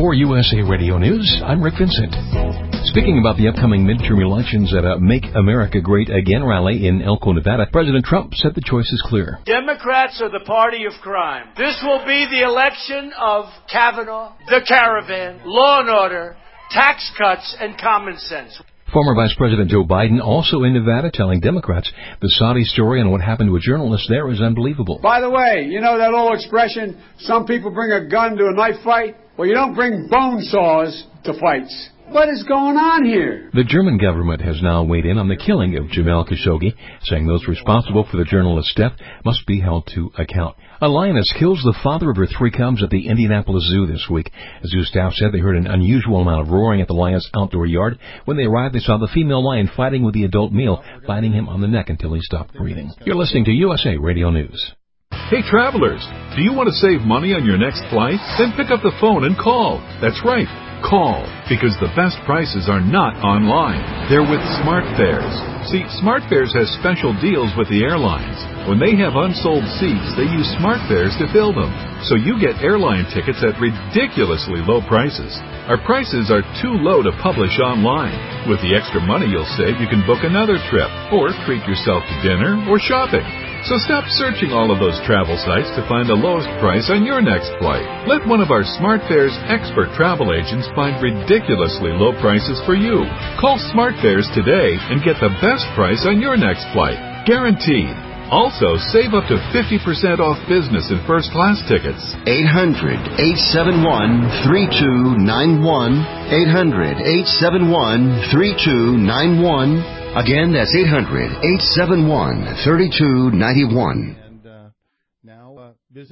For USA Radio News, I'm Rick Vincent. Speaking about the upcoming midterm elections at a Make America Great Again rally in Elko, Nevada, President Trump said the choice is clear. Democrats are the party of crime. This will be the election of Kavanaugh, the caravan, law and order, tax cuts, and common sense. Former Vice President Joe Biden also in Nevada telling Democrats the Saudi story and what happened to a journalist there is unbelievable. By the way, you know that old expression, some people bring a gun to a knife fight? Well, you don't bring bone saws to fights. What is going on here? The German government has now weighed in on the killing of Jamal Khashoggi, saying those responsible for the journalist's death must be held to account. A lioness kills the father of her 3 cubs at the Indianapolis Zoo this week. The zoo staff said they heard an unusual amount of roaring at the lion's outdoor yard. When they arrived, they saw the female lion fighting with the adult male, biting him on the neck until he stopped breathing. You're listening to USA Radio News. Hey travelers, do you want to save money on your next flight? Then pick up the phone and call. That's right. Call, because the best prices are not online. They're with SmartFares. See, SmartFares has special deals with the airlines. When they have unsold seats, they use SmartFares to fill them. So you get airline tickets at ridiculously low prices. Our prices are too low to publish online. With the extra money you'll save, you can book another trip, or treat yourself to dinner or shopping. So stop searching all of those travel sites to find the lowest price on your next flight. Let one of our SmartFares expert travel agents find ridiculously low prices for you. Call SmartFares today and get the best price on your next flight. Guaranteed. Also, save up to 50% off business and first-class tickets. 800-871-3291. 800-871-3291. Again, that's 800-871-3291.